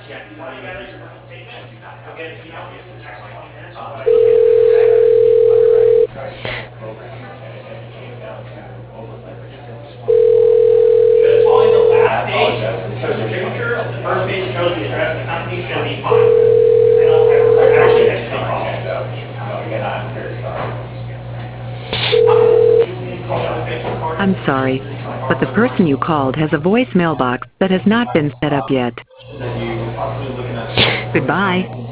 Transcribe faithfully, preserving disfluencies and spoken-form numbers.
Just following the last page, shows your signature, the first page shows the address of the company should be fine. I don't, I don't, I don't think that should be a problem. I'm sorry, but the person you called has a voice mailbox that has not been set up yet. Goodbye.